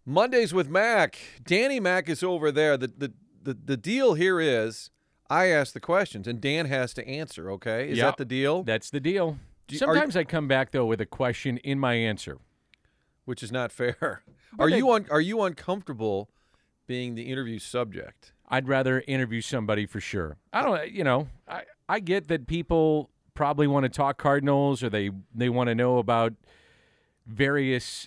Mondays with Mac. Danny Mac is over there. The deal here is I ask the questions and Dan has to answer, okay? Is that the deal? That's the deal. Sometimes I come back, though, with a question in my answer. Which is not fair. Are you uncomfortable being the interview subject? I'd rather interview somebody for sure. I get that people probably want to talk Cardinals or they want to know about various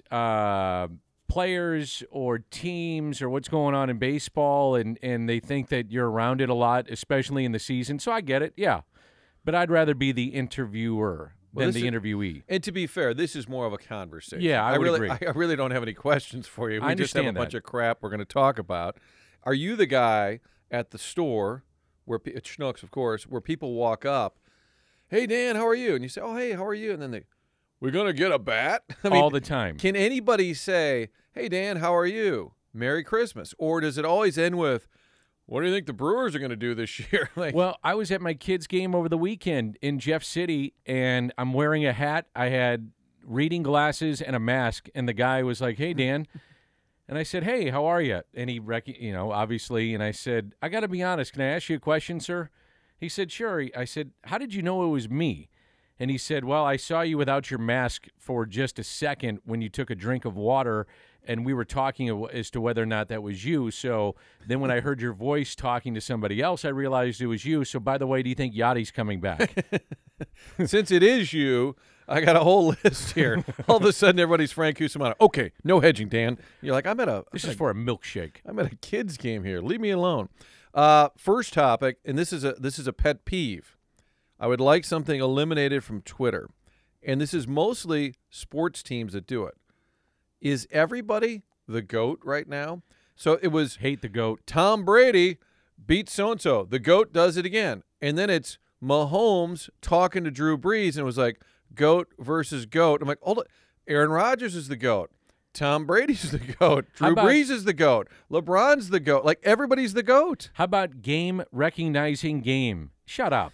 players or teams or what's going on in baseball, and they think that you're around it a lot, especially in the season. So I get it, yeah. But I'd rather be the interviewer than the interviewee. And to be fair, this is more of a conversation. Yeah, I would agree. I really don't have any questions for you. I We just have a bunch of crap we're going to talk about. Are you the guy at the store, at Schnucks, of course, where people walk up, hey, Dan, how are you? And you say, oh, hey, how are you? And then we're going to get a bat? All the time. Can anybody say, hey, Dan, how are you? Merry Christmas. Or does it always end with, what do you think the Brewers are going to do this year? Well, I was at my kids' game over the weekend in Jeff City, and I'm wearing a hat. I had reading glasses and a mask, and the guy was like, hey, Dan. And I said, hey, how are you? And he, obviously, and I said, I got to be honest. Can I ask you a question, sir? He said, sure. I said, how did you know it was me? And he said, well, I saw you without your mask for just a second when you took a drink of water, and we were talking as to whether or not that was you. So then when I heard your voice talking to somebody else, I realized it was you. So, by the way, do you think Yachty's coming back? Since it is you, I got a whole list here. All of a sudden, everybody's Frank Cusimano. Okay, no hedging, Dan. You're like, This is for a milkshake. I'm at a kid's game here. Leave me alone. First topic, and this is a pet peeve. I would like something eliminated from Twitter, and this is mostly sports teams that do it. Is everybody the GOAT right now? So it was hate the GOAT. Tom Brady beats so-and-so. The GOAT does it again. And then it's Mahomes talking to Drew Brees, and it was like GOAT versus GOAT. I'm like, hold it. Aaron Rodgers is the GOAT. Tom Brady's the GOAT. Drew Brees is the GOAT. LeBron's the GOAT. Like, everybody's the GOAT. How about game recognizing game? Shut up.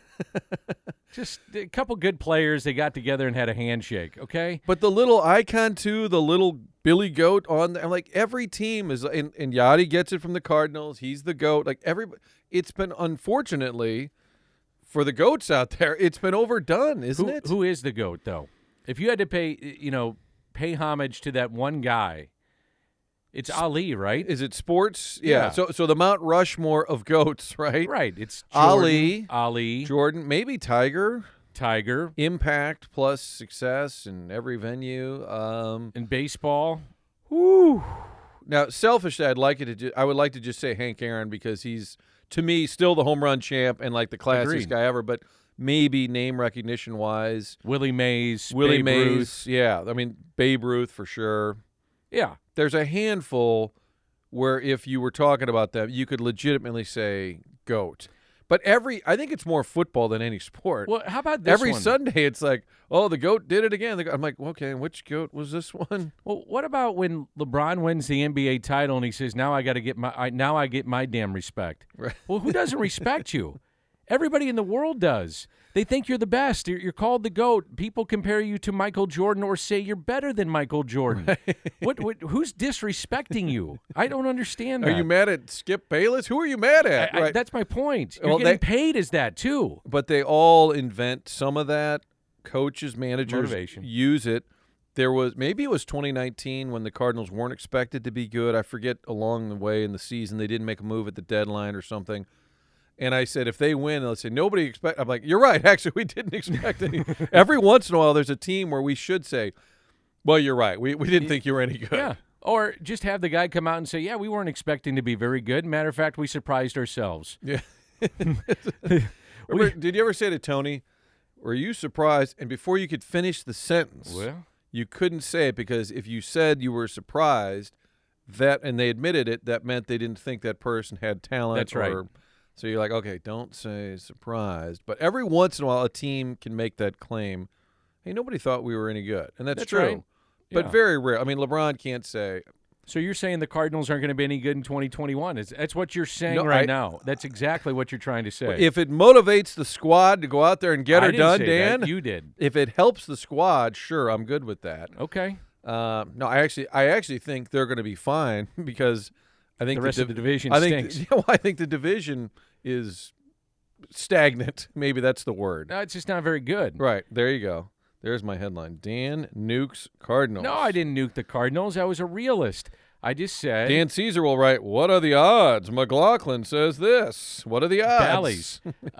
Just a couple good players. They got together and had a handshake, okay? But the little icon, too, the little Billy Goat on there, like, every team is, and Yachty gets it from the Cardinals. He's the GOAT. Like, it's been, unfortunately, for the GOATs out there, it's been overdone, isn't it? Who is the GOAT, though? If you had to pay homage to that one guy, it's Ali, right? Is it sports? Yeah. So the Mount Rushmore of GOATs, right? Right. It's Jordan, Ali, Jordan, maybe Tiger, impact plus success in every venue. In baseball. Whoo. Now, selfishly, I would like to just say Hank Aaron because he's, to me, still the home run champ and like the classiest guy ever, but maybe name recognition wise, Willie Mays, Ruth. Yeah, I mean Babe Ruth for sure. Yeah, there's a handful where if you were talking about them, you could legitimately say GOAT. But I think it's more football than any sport. Well, how about this Every Sunday it's like, oh, the GOAT did it again. I'm like, okay, which GOAT was this one? Well, what about when LeBron wins the NBA title and he says, now I get my damn respect. Right. Well, who doesn't respect you? Everybody in the world does. They think you're the best. You're called the GOAT. People compare you to Michael Jordan or say you're better than Michael Jordan. Right. Who's disrespecting you? I don't understand that. Are you mad at Skip Bayless? Who are you mad at? Right. That's my point. You're getting paid as that, too. But they all invent some of that. Coaches, managers use it. Maybe it was 2019 when the Cardinals weren't expected to be good. I forget along the way in the season they didn't make a move at the deadline or something. And I said, if they win, they'll say, nobody expect. I'm like, you're right. Actually, we didn't expect any. Every once in a while, there's a team where we should say, well, you're right. We didn't think you were any good. Yeah. Or just have the guy come out and say, yeah, we weren't expecting to be very good. Matter of fact, we surprised ourselves. Yeah. Did you ever say to Tony, were you surprised? And before you could finish the sentence, you couldn't say it because if you said you were surprised, and they admitted it, that meant they didn't think that person had talent. That's right. So you're like, okay, don't say surprised. But every once in a while, a team can make that claim, hey, nobody thought we were any good. And that's true. Right. But very rare. I mean, LeBron can't say. So you're saying the Cardinals aren't going to be any good in 2021. That's what you're saying now. That's exactly what you're trying to say. If it motivates the squad to go out there and get her done, Dan. You did. If it helps the squad, sure, I'm good with that. Okay. No, I actually think they're going to be fine because I think the rest of the division stinks. stinks. I think the division is stagnant. Maybe that's the word. No, it's just not very good. Right. There you go. There's my headline. Dan nukes Cardinals. No, I didn't nuke the Cardinals. I was a realist. I just said. Dan Caesar will write, what are the odds? McLaughlin says this. What are the odds? Bally's.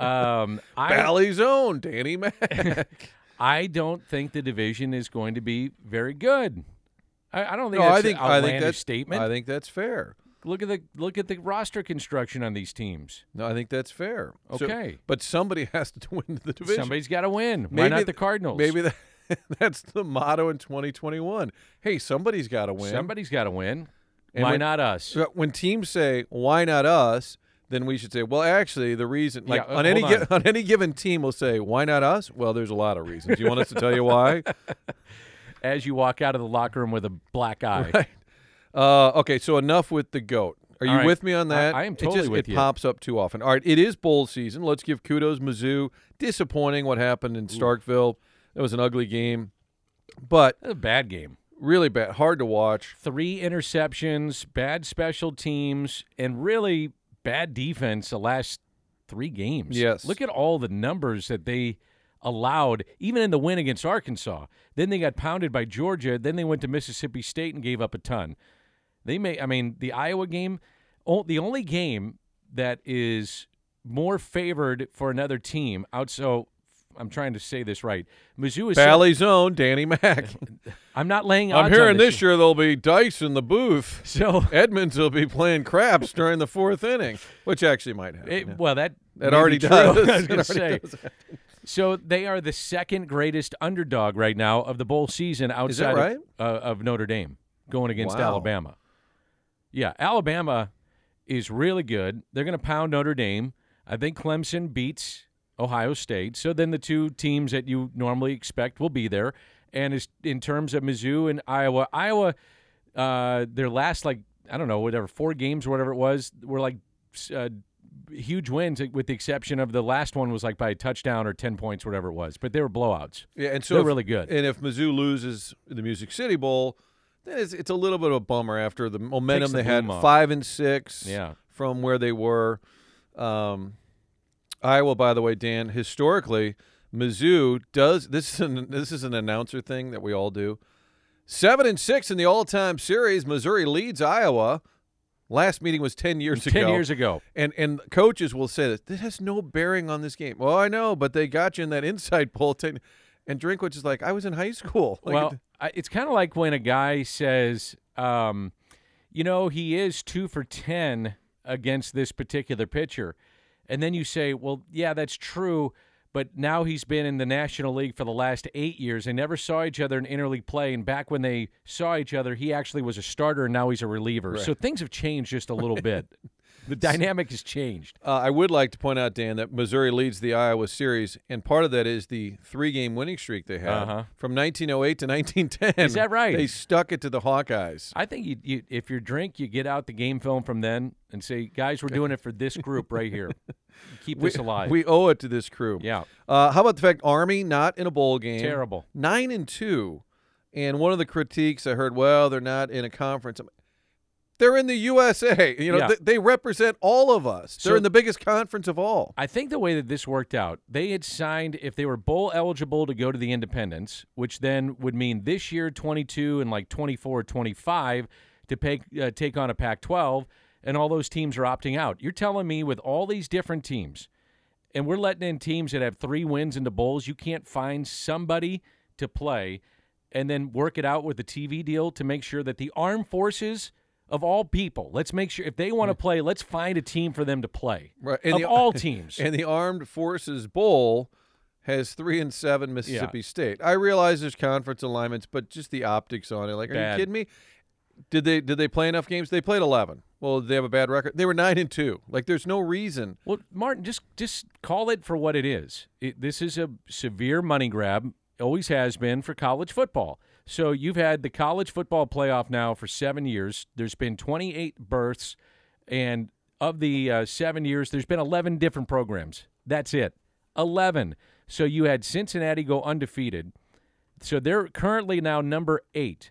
Bally's own Danny Mac. I don't think the division is going to be very good. I don't think no, that's an outlandish statement. I think that's fair. Look at the roster construction on these teams. No, I think that's fair. Okay. So, but somebody has to win the division. Somebody's got to win. Why not the Cardinals? Maybe that's the motto in 2021. Hey, somebody's got to win. Somebody's got to win. And why not us? When teams say, why not us, then we should say, well, actually, the reason, on any given team, we'll say, why not us? Well, there's a lot of reasons. You want us to tell you why? As you walk out of the locker room with a black eye. Right. Okay, so enough with the GOAT. Are you with me on that? I am totally with you. It pops up too often. All right, it is bowl season. Let's give kudos. Mizzou, disappointing what happened in Starkville. It was an ugly game. But a bad game. Really bad. Hard to watch. 3 interceptions, bad special teams, and really bad defense the last 3 games. Yes. Look at all the numbers that they allowed, even in the win against Arkansas. Then they got pounded by Georgia. Then they went to Mississippi State and gave up a ton. The Iowa game, the only game that is more favored for another team so I'm trying to say this right. Mizzou is Bally's own Danny Mac. I'm not laying odds. I'm hearing this year there'll be dice in the booth. So Edmonds will be playing craps during the 4th inning, which actually might happen. Well, that already does. I was going to say. So they are the second greatest underdog right now of the bowl season outside of Notre Dame, going against Alabama. Yeah, Alabama is really good. They're going to pound Notre Dame. I think Clemson beats Ohio State. So then the 2 teams that you normally expect will be there. And in terms of Mizzou and Iowa, their last, 4 games or whatever it was, were huge wins, with the exception of the last one was by a touchdown or 10 points, whatever it was. But they were blowouts. Yeah, and so they're really good. And if Mizzou loses the Music City Bowl, then it's a little bit of a bummer after the momentum they had, 5-6 from where they were. Iowa, by the way, Dan, historically, Mizzou does this is an announcer thing that we all do. 7-6 in the all-time series. Missouri leads Iowa. Last meeting was 10 years ago. 10 years ago. And coaches will say this has no bearing on this game. Well, I know, but they got you in that inside bulletin. And Drinkwitz is like, I was in high school. It's kind of like when a guy says, he is 2 for 10 against this particular pitcher. And then you say, well, yeah, that's true, but now he's been in the National League for the last 8 years. They never saw each other in interleague play, and back when they saw each other, he actually was a starter, and now he's a reliever. Right. So things have changed just a little bit. The dynamic has changed. I would like to point out, Dan, that Missouri leads the Iowa series, and part of that is the 3-game winning streak they had from 1908 to 1910. Is that right? They stuck it to the Hawkeyes. I think if you drink, you get out the game film from then and say, guys, we're doing it for this group right here. Keep this alive. We owe it to this crew. Yeah. How about the fact Army not in a bowl game? Terrible. 9-2. And one of the critiques I heard, well, they're not in a conference. They're in the USA. They represent all of us. They're in the biggest conference of all. I think the way that this worked out, they had signed, if they were bowl eligible, to go to the independents, which then would mean this year 22 and 24, 25 to take on a Pac-12, and all those teams are opting out. You're telling me with all these different teams, and we're letting in teams that have 3 wins into bowls, you can't find somebody to play and then work it out with the TV deal to make sure that the armed forces – of all people, let's make sure if they want to play, let's find a team for them to play. Right. And all teams. And the Armed Forces Bowl has 3-7 Mississippi State. I realize there's conference alignments, but just the optics on it. Are you kidding me? Did they play enough games? They played 11. Well, did they have a bad record? They were 9-2. There's no reason. Well, Martin, just call it for what it is. This is a severe money grab. Always has been for college football. So you've had the college football playoff now for 7 years. There's been 28 berths, and of the 7 years, there's been 11 different programs. That's it. 11. So you had Cincinnati go undefeated. So they're currently now number 8.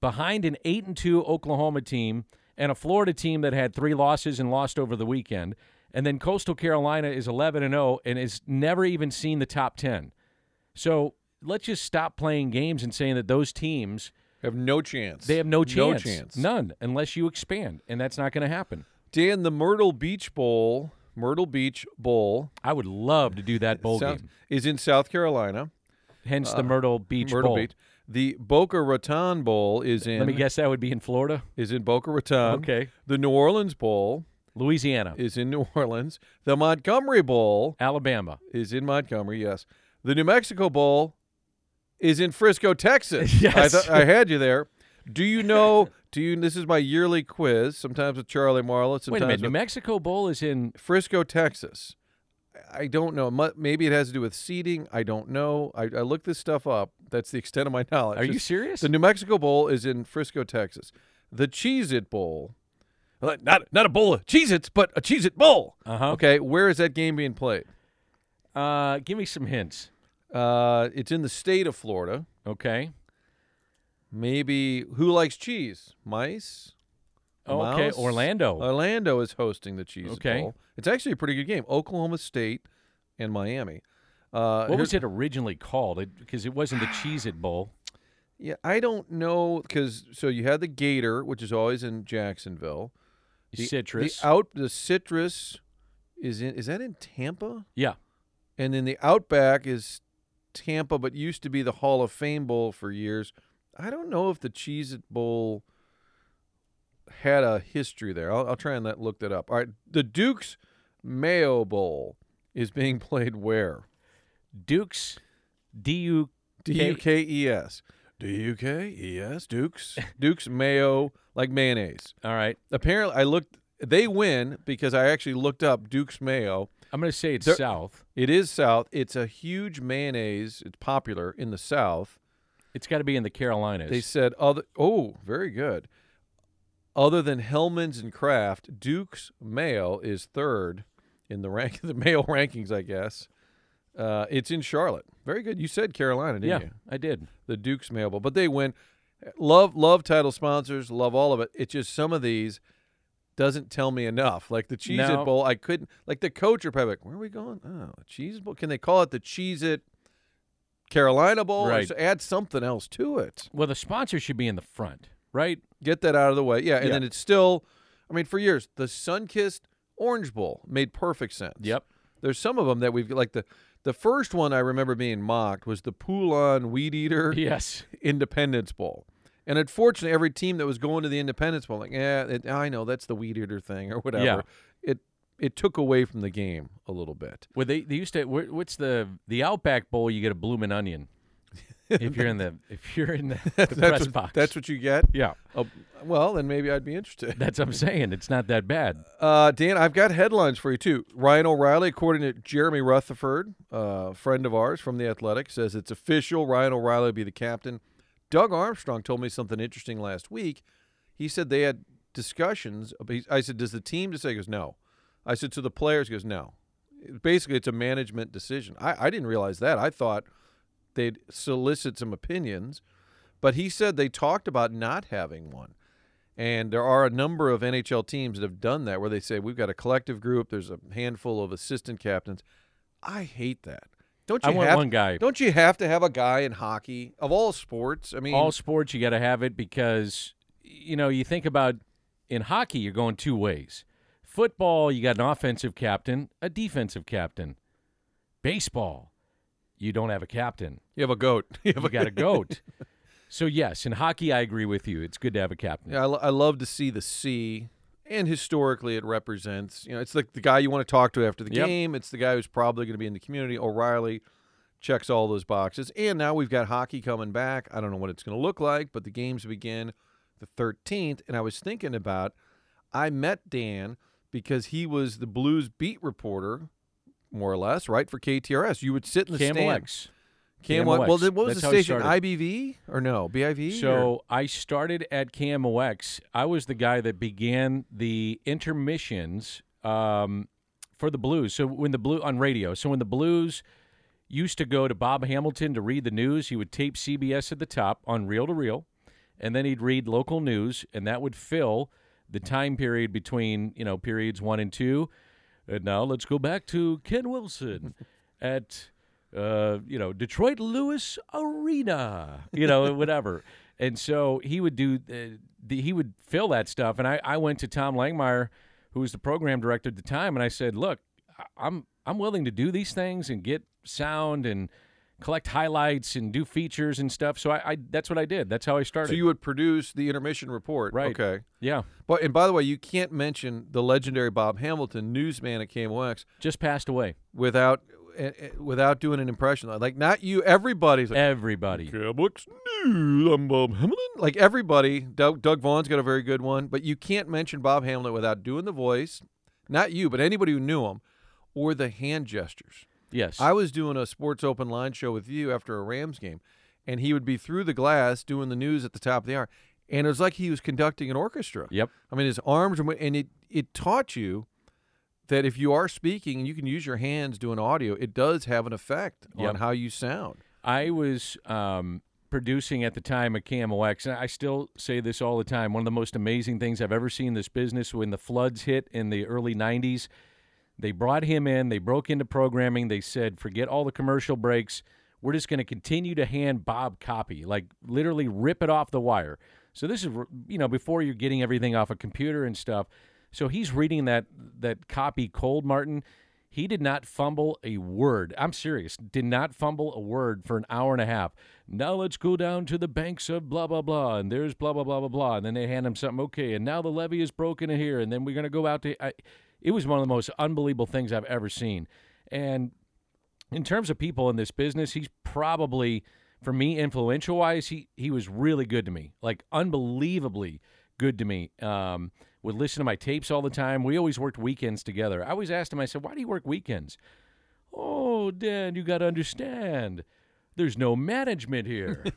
behind an 8-2 Oklahoma team and a Florida team that had 3 losses and lost over the weekend. And then Coastal Carolina is 11-0 and has never even seen the top 10. So let's just stop playing games and saying that those teams have no chance. They have no chance. No chance. None, unless you expand, and that's not going to happen. Dan, the Myrtle Beach Bowl, I would love to do that bowl game. Is in South Carolina. Hence the Myrtle Beach Bowl. Beach. The Boca Raton Bowl is in. Let me guess, that would be in Florida? Is in Boca Raton. Okay. The New Orleans Bowl. Louisiana. Is in New Orleans. The Montgomery Bowl. Alabama. Is in Montgomery, yes. The New Mexico Bowl is in Frisco, Texas. Yes. I had you there. Do you know? This is my yearly quiz, sometimes with Charlie Marlowe. Wait a minute. New Mexico Bowl is in Frisco, Texas. I don't know. Maybe it has to do with seeding. I don't know. I looked this stuff up. That's the extent of my knowledge. Are you serious? The New Mexico Bowl is in Frisco, Texas. The Cheez-It Bowl, not a bowl of Cheez-Its, but a Cheez-It Bowl. Uh-huh. Okay, where is that game being played? Give me some hints. It's in the state of Florida. Okay. Maybe who likes cheese? Mice? Okay, Mouse? Orlando. Orlando is hosting the Cheez-It Okay. Bowl. It's actually a pretty good game. Oklahoma State and Miami. What was it originally called? Because it wasn't the Cheez-It Bowl. Yeah, I don't know. So you had the Gator, which is always in Jacksonville. Citrus. The Citrus is that in Tampa? Yeah. And then the Outback is Tampa, but used to be the Hall of Fame Bowl for years. I don't know if the Cheez-It Bowl had a history there. I'll try and look that up. All right, the Duke's Mayo Bowl is being played where? Duke's, D-U-K-E-S. D-U-K-E-S, Duke's Mayo, like mayonnaise. All right. Apparently, they win because I actually looked up Duke's Mayo. I'm going to say it's South. It is South. It's a huge mayonnaise. It's popular in the South. It's got to be in the Carolinas. They said very good. Other than Hellman's and Kraft, Duke's Mayo is third in the Mayo rankings, I guess. It's in Charlotte. Very good. You said Carolina, didn't you? Yeah, I did. The Duke's Mayo Bowl. But they win. Love title sponsors. Love all of it. It's just some of these doesn't tell me enough. Like the Cheez-It Bowl, I couldn't. Like the coach are probably like, where are we going? Oh, Cheez-It Bowl. Can they call it the Cheez-It Carolina Bowl? Right. Or add something else to it. Well, the sponsor should be in the front, right? Get that out of the way. Yeah, and then it's still, for years, the Sun-Kissed Orange Bowl made perfect sense. Yep. There's some of them that we've, like the first one I remember being mocked was the Poulon Weed Eater Independence Bowl. And unfortunately, every team that was going to the Independence Bowl, I know, that's the Weed Eater thing or whatever. Yeah. It took away from the game a little bit. Well, they used to. What's the Outback Bowl? You get a bloomin' onion. If you're in the press box, that's what you get. Yeah. Well, then maybe I'd be interested. That's what I'm saying. It's not that bad. Dan, I've got headlines for you too. Ryan O'Reilly, according to Jeremy Rutherford, a friend of ours from the Athletic, says it's official. Ryan O'Reilly will be the captain. Doug Armstrong told me something interesting last week. He said they had discussions. I said, does the team decide? He goes, no. I said, to the players? He goes, no. Basically, it's a management decision. I didn't realize that. I thought they'd solicit some opinions. But he said they talked about not having one. And there are a number of NHL teams that have done that where they say, we've got a collective group. There's a handful of assistant captains. I hate that. I want one guy. Don't you have to have a guy in hockey of all sports? All sports, you got to have it because, you think about in hockey, you're going two ways. Football, you got an offensive captain, a defensive captain. Baseball, you don't have a captain. You have a goat. You got a goat. So, yes, in hockey, I agree with you. It's good to have a captain. Yeah, I love to see the C, and historically it represents, it's like the guy you want to talk to after the game. It's the guy who's probably going to be in the community. O'Reilly checks all those boxes. And now we've got hockey coming back. I don't know what it's going to look like, but the games begin the 13th. And I was thinking I met Dan because he was the Blues beat reporter, more or less, right, for KTRS. You would sit in the KMOX. KMOX. Well, what was That's the station? IBV or no? BIV? So I started at KMOX. I was the guy that began the intermissions for the Blues. So when the Blues on radio. So when the Blues used to go to Bob Hamilton to read the news, he would tape CBS at the top on reel to reel, and then he'd read local news, and that would fill the time period between, periods 1 and 2. And now let's go back to Ken Wilson at, Detroit Lewis Arena, whatever. And so he would do he would fill that stuff. And I went to Tom Langmeyer, who was the program director at the time, and I said, look, I'm willing to do these things and get sound and collect highlights and do features and stuff. So I that's what I did. That's how I started. So you would produce the intermission report. Right. Okay. Yeah. And by the way, you can't mention the legendary Bob Hamilton, newsman at KMOX. Just passed away. Without doing an impression. Like, not you, everybody's like, everybody. KMOX News, I'm Bob Hamilton. Like, everybody. Doug Vaughn's got a very good one. But you can't mention Bob Hamilton without doing the voice. Not you, but anybody who knew him. Or the hand gestures. Yes. I was doing a Sports Open Line show with you after a Rams game, and he would be through the glass doing the news at the top of the hour, and it was like he was conducting an orchestra. Yep. I mean, his arms, and it taught you that if you are speaking and you can use your hands doing audio, it does have an effect on how you sound. I was producing at the time at KMOX, and I still say this all the time, one of the most amazing things I've ever seen in this business when the floods hit in the early 90s. They brought him in. They broke into programming. They said, forget all the commercial breaks. We're just going to continue to hand Bob copy, like literally rip it off the wire. So this is, before you're getting everything off a computer and stuff. So he's reading that copy cold, Martin. He did not fumble a word. I'm serious. Did not fumble a word for an hour and a half. Now let's go down to the banks of blah, blah, blah, and there's blah, blah, blah, blah, blah. And then they hand him something, okay, and now the levee is broken in here, and then we're going to go out to it was one of the most unbelievable things I've ever seen. And in terms of people in this business, he's probably, for me, influential-wise, he was really good to me, like unbelievably good to me. Would listen to my tapes all the time. We always worked weekends together. I always asked him, I said, why do you work weekends? Oh, Dan, you got to understand. There's no management here.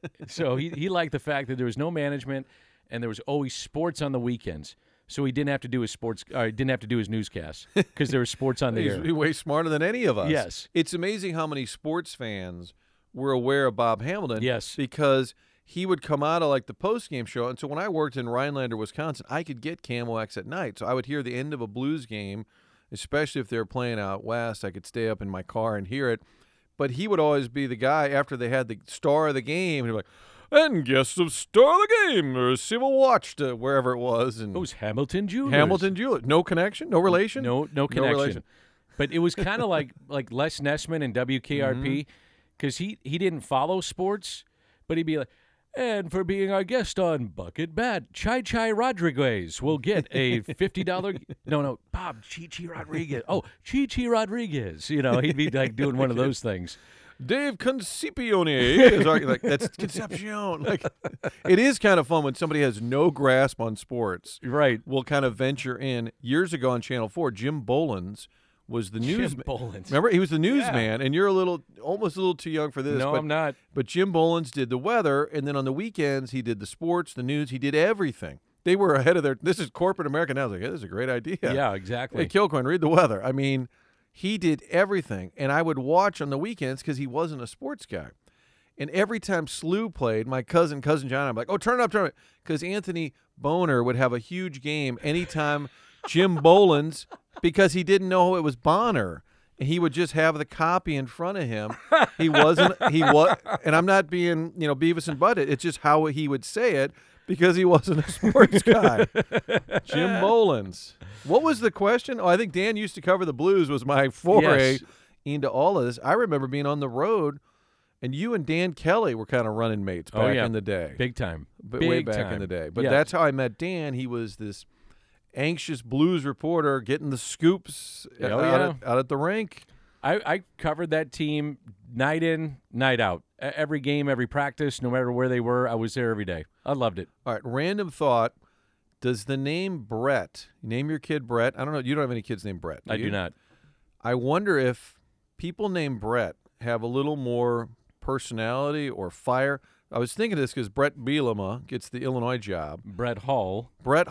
So he liked the fact that there was no management and there was always sports on the weekends. So he didn't have to do his didn't have to do his newscasts because there was sports on the air. He's way smarter than any of us. Yes. It's amazing how many sports fans were aware of Bob Hamilton. Yes. Because he would come out of like the post-game show. And so when I worked in Rhinelander, Wisconsin, I could get KMOX at night. So I would hear the end of a Blues game, especially if they were playing out west. I could stay up in my car and hear it. But he would always be the guy after they had the star of the game. He'd be like, and guests of star of the game, or Civil Watch to wherever it was. And it was Hamilton Jewelers. Hamilton Jewelers. No connection? No relation? No connection. No relation. But it was kind of like Les Nessman and WKRP because he didn't follow sports, but he'd be like, and for being our guest on Bucket Bat, Chai Rodriguez will get a $50. No, Bob Chi Rodriguez. Oh, Chi Rodriguez. He'd be like doing one of those things. Dave Concepione. Like, that's Concepcion. Like, it is kind of fun when somebody has no grasp on sports. Right. Will kind of venture in. Years ago on Channel 4, Jim Bolins was the newsman. Jim Bolins. Remember? He was the newsman, and you're almost a little too young for this. No, I'm not. But Jim Bolins did the weather, and then on the weekends, he did the sports, the news. He did everything. They were ahead of this is corporate America now. I was like, hey, this is a great idea. Yeah, exactly. Hey, Kilcoyne, read the weather. I mean, he did everything, and I would watch on the weekends because he wasn't a sports guy. And every time SLU played, my cousin John, I'm like, oh, turn it up. Because Anthony Boner would have a huge game anytime Jim Bolins, because he didn't know it was Bonner. And he would just have the copy in front of him. He was, and I'm not being, Beavis and Butthead. It's just how he would say it because he wasn't a sports guy. Jim Bolins. What was the question? Oh, I think Dan used to cover the Blues was my foray into all of this. I remember being on the road, and you and Dan Kelly were kind of running mates back in the day. Big time. Way back in the day. But that's how I met Dan. He was this anxious Blues reporter getting the scoops out at the rink. I covered that team night in, night out. Every game, every practice, no matter where they were, I was there every day. I loved it. All right, random thought. Does the name Brett, name your kid Brett? I don't know. You don't have any kids named Brett, do you? I do not. I wonder if people named Brett have a little more personality or fire. I was thinking of this because Brett Bielema gets the Illinois job. Brett Hull, Brett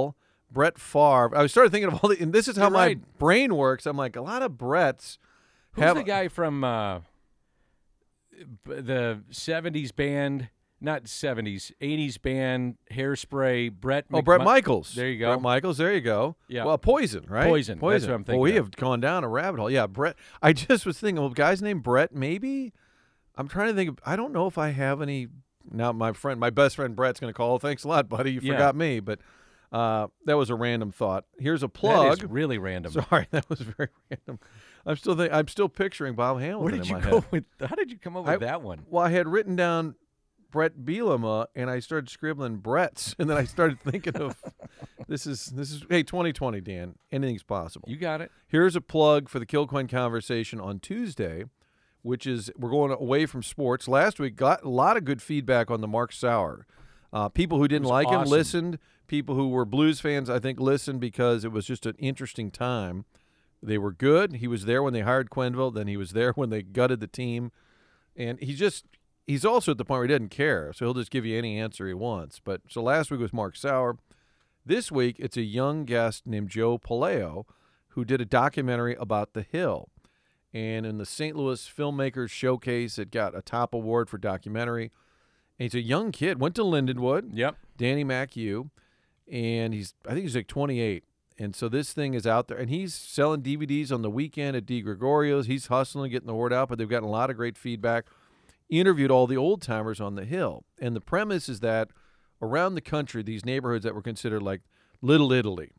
Favre. I started thinking of all the, and this is how my brain works. I'm like, a lot of Bretts. Who's the guy from the 70s band not 70s, 80s band, Hairspray, Brett Michaels. There you go. Brett Michaels, there you go. Yeah. Well, Poison, right? Poison. That's what I'm thinking. Well, we have gone down a rabbit hole. Yeah, Brett. I just was thinking, well, guy's named Brett, maybe? I'm trying to think. I don't know if I have any. Now, my best friend Brett's going to call. Thanks a lot, buddy. You forgot me. But that was a random thought. Here's a plug. That is really random. Sorry, that was very random. I'm still picturing Bob Hamilton Where did in you my go head. with? How did you come up with that one? Well, I had written down Brett Bielema, and I started scribbling Brett's, and then I started thinking of this is hey, 2020, Dan. Anything's possible. You got it. Here's a plug for the Kilcoyne Conversation on Tuesday, which is we're going away from sports. Last week got a lot of good feedback on the Mark Sauer. People who didn't like him listened. People who were Blues fans, I think, listened because it was just an interesting time. They were good. He was there when they hired Quenneville. Then he was there when they gutted the team. And he's also at the point where he doesn't care, so he'll just give you any answer he wants. But so last week was Mark Sauer. This week it's a young guest named Joe Paleo who did a documentary about The Hill. And in the St. Louis Filmmakers Showcase, it got a top award for documentary. And he's a young kid, went to Lindenwood. Yep. Danny McHugh. And I think he's like 28. And so this thing is out there. And he's selling DVDs on the weekend at D. Gregorio's. He's hustling, getting the word out, but they've gotten a lot of great feedback. Interviewed all the old-timers on the Hill. And the premise is that around the country, these neighborhoods that were considered like Little Italy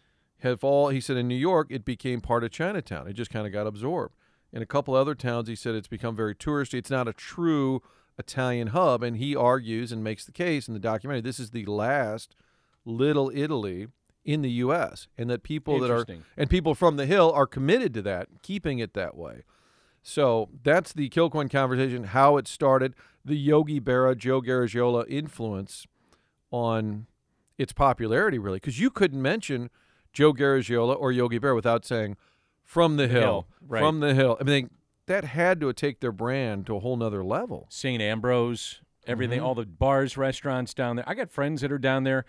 he said in New York, it became part of Chinatown. It just kind of got absorbed. In a couple other towns, he said it's become very touristy. It's not a true Italian hub. And he argues and makes the case in the documentary, this is the last Little Italy in the U.S. and that people people from the Hill are committed to that, keeping it that way. So that's the Kilcoyne Conversation, how it started, the Yogi Berra, Joe Garagiola influence on its popularity, really, because you couldn't mention Joe Garagiola or Yogi Berra without saying from the Hill, right. From the Hill. I mean, that had to take their brand to a whole nother level. St. Ambrose, everything, all the bars, restaurants down there. I got friends that are down there.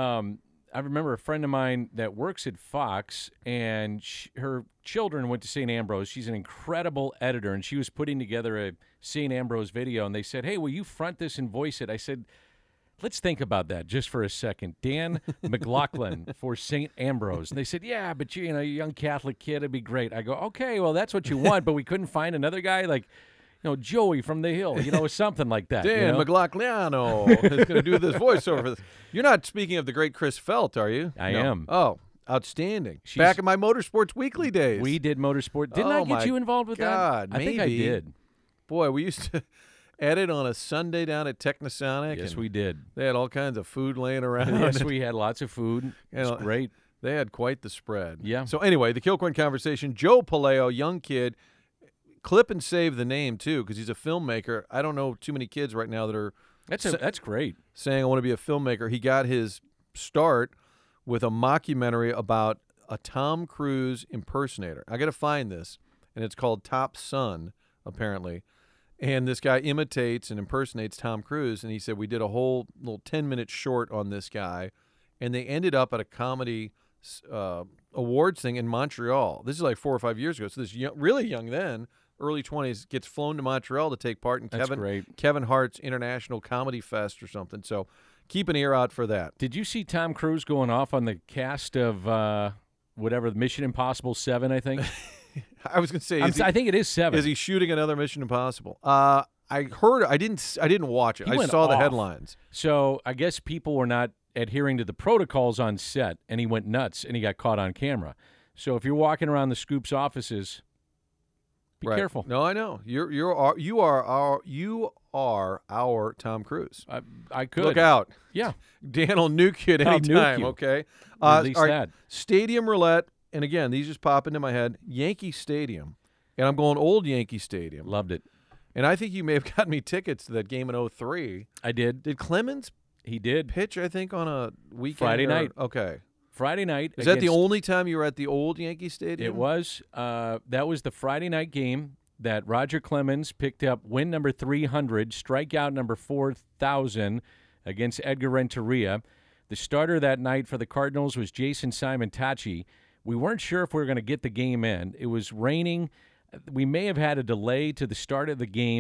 I remember a friend of mine that works at Fox, and her children went to St. Ambrose. She's an incredible editor, and she was putting together a St. Ambrose video, and they said, hey, will you front this and voice it? I said, let's think about that just for a second. Dan McLaughlin for St. Ambrose. And they said, yeah, but you're a young Catholic kid. It'd be great. I go, okay, well, that's what you want, but we couldn't find another guy like – Joey from the Hill, something like that. Dan McLaughliniano is going to do this voiceover for this. You're not speaking of the great Chris Felt, are you? I am. Oh, outstanding. Back in my Motorsports Weekly days. We did Motorsport. Didn't I get you involved with that? Maybe. I think I did. Boy, we used to edit on a Sunday down at Technosonic. Yes, we did. They had all kinds of food laying around. Yes, we had lots of food. It was great. They had quite the spread. Yeah. So anyway, the Kilcoyne Conversation, Joe Paleo, young kid. Clip and save the name, too, because he's a filmmaker. I don't know too many kids right now that are that's great. Saying I want to be a filmmaker. He got his start with a mockumentary about a Tom Cruise impersonator. I got to find this, and it's called Top Son, apparently. And this guy imitates and impersonates Tom Cruise, and he said we did a whole little 10-minute short on this guy, and they ended up at a comedy awards thing in Montreal. This is like 4 or 5 years ago, so this really young then, early 20s, gets flown to Montreal to take part in Kevin Hart's International Comedy Fest or something. So keep an ear out for that. Did you see Tom Cruise going off on the cast of whatever, Mission Impossible 7, I think? I was going to say, I think it is 7. Is he shooting another Mission Impossible? I heard. I didn't watch it. I saw the headlines. So I guess people were not adhering to the protocols on set, and he went nuts, and he got caught on camera. So if you're walking around the Scoop's offices, be careful. No, I know. You are our Tom Cruise. I could look out. Yeah, Dan will nuke you at any time. Okay. At least that. Stadium roulette, and again, these just pop into my head. Yankee Stadium, and I'm going old Yankee Stadium. Loved it. And I think you may have gotten me tickets to that game in 2003. I did. Did Clemens? He did pitch, I think, on a weekend. Friday night. Okay. Friday night. Is that the only time you were at the old Yankee Stadium? It was. That was the Friday night game that Roger Clemens picked up win number 300, strikeout number 4,000 against Edgar Renteria. The starter that night for the Cardinals was Jason Simon-Tachi. We weren't sure if we were going to get the game in. It was raining. We may have had a delay to the start of the game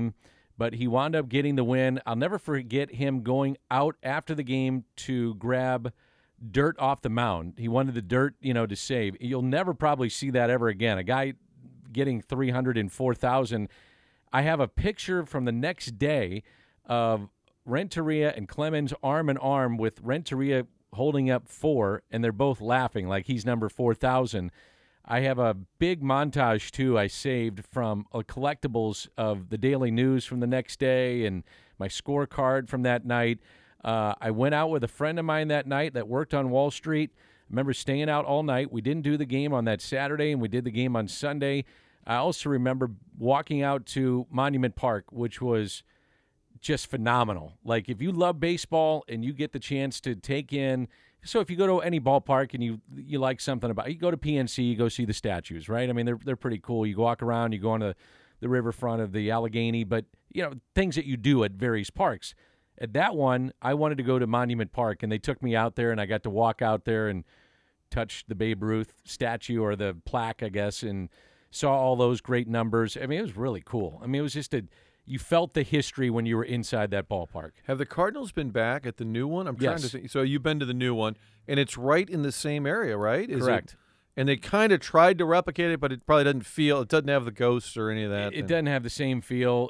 but he wound up getting the win. I'll never forget him going out after the game to grab dirt off the mound. He wanted the dirt, to save. You'll never probably see that ever again. A guy getting 304,000. I have a picture from the next day of Renteria and Clemens arm in arm with Renteria holding up 4, and they're both laughing like he's number 4,000. I have a big montage, too, I saved from collectibles of the Daily News from the next day and my scorecard from that night. I went out with a friend of mine that night that worked on Wall Street. I remember staying out all night. We didn't do the game on that Saturday, and we did the game on Sunday. I also remember walking out to Monument Park, which was just phenomenal. Like, if you love baseball and you get the chance to take in, so if you go to any ballpark and you like something about it, you go to PNC, you go see the statues, right? I mean, they're pretty cool. You walk around, you go on the riverfront of the Allegheny, but, things that you do at various parks. At that one, I wanted to go to Monument Park, and they took me out there, and I got to walk out there and touch the Babe Ruth statue, or the plaque, I guess, and saw all those great numbers. I mean, it was really cool. I mean, it was just you felt the history when you were inside that ballpark. Have the Cardinals been back at the new one? I'm trying to think. So you've been to the new one, and it's right in the same area, right? Correct. And they kind of tried to replicate it, but it probably it doesn't have the ghosts or any of that. It doesn't have the same feel.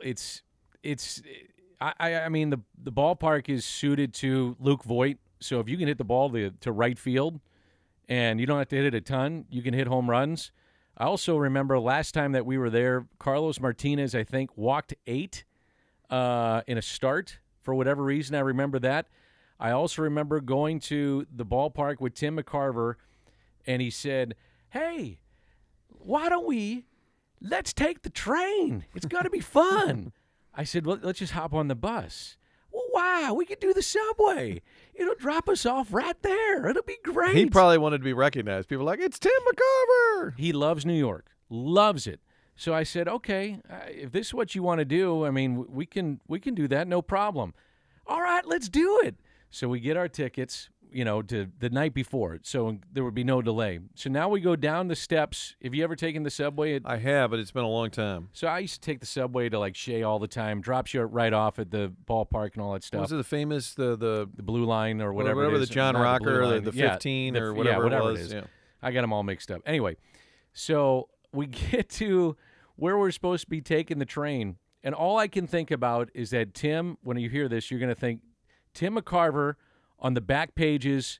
I mean, the ballpark is suited to Luke Voit, so if you can hit the ball to right field and you don't have to hit it a ton, you can hit home runs. I also remember last time that we were there, Carlos Martinez, I think, walked 8 in a start for whatever reason. I remember that. I also remember going to the ballpark with Tim McCarver, and he said, "Hey, why don't let's take the train. It's going to be fun." I said, "Well, let's just hop on the bus." "Well, why? We could do the subway. It'll drop us off right there. It'll be great." He probably wanted to be recognized. People are like, "It's Tim McCarver." He loves New York. Loves it. So I said, "Okay, if this is what you want to do, I mean, we can do that, no problem." "All right, let's do it." So we get our tickets, to the night before, so there would be no delay. So now we go down the steps. Have you ever taken the subway? I have, but it's been a long time. So I used to take the subway to like Shea all the time. Drops you right off at the ballpark and all that stuff. Was it the famous the Blue Line or whatever? Whatever it is. the John Rocker, the 15 or whatever it was. It is. Yeah. I got them all mixed up. Anyway, so we get to where we're supposed to be taking the train, and all I can think about is that Tim. When you hear this, you're going to think Tim McCarver on the back pages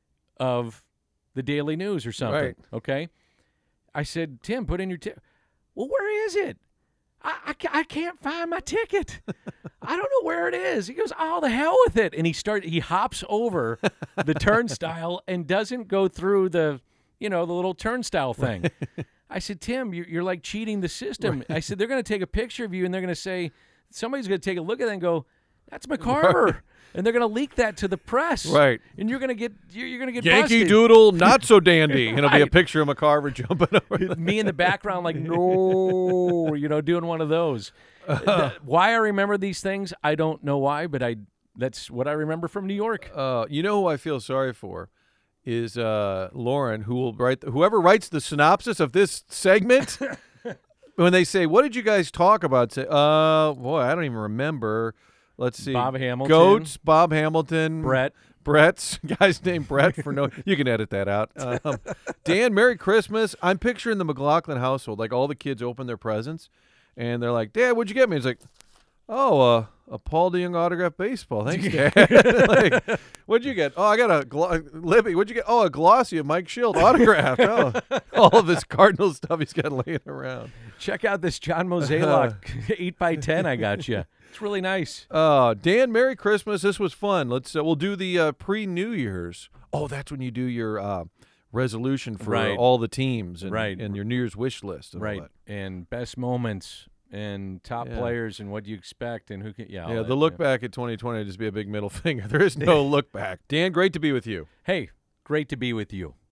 of the Daily News or something, right. Okay? I said, "Tim, put in your ticket." "Well, where is it? I can't find my ticket. I don't know where it is." He goes, "Oh, the hell with it." And he hops over the turnstile and doesn't go through the little turnstile thing. I said, "Tim, you're like cheating the system." I said, "They're going to take a picture of you, and they're going to say, somebody's going to take a look at it and go, 'That's McCarver.'" Right. And they're going to leak that to the press, right? And you're going to get Yankee busted. Doodle, not so dandy. And it'll be a picture of McCarver jumping over. Me in the background, like no, doing one of those. Why I remember these things, I don't know why, but that's what I remember from New York. Who I feel sorry for is Lauren, whoever writes the synopsis of this segment. When they say, "What did you guys talk about?" Say, boy, I don't even remember. Let's see. Bob Hamilton. Goats, Bob Hamilton. Brett's guy's name Brett for no. You can edit that out. Dan, Merry Christmas. I'm picturing the McLaughlin household. Like all the kids open their presents, and they're like, "Dad, what'd you get me?" It's like, "Oh, a Paul DeJong autographed baseball. Thanks, Dad." Like, what'd you get? "Oh, I got Libby. What'd you get? Oh, a glossy of Mike Schilt autographed. Oh, all of this Cardinal stuff he's got laying around. Check out this John Mozeliak 8x10 I got you. It's really nice. Dan, Merry Christmas. This was fun. We'll do the pre-New Year's. Oh, that's when you do your resolution for all the teams and your New Year's wish list. And all that. And best moments and top players and what you expect and who can. Yeah, the look back at 2020 would just be a big middle finger. There is no look back. Dan, great to be with you. Hey, great to be with you.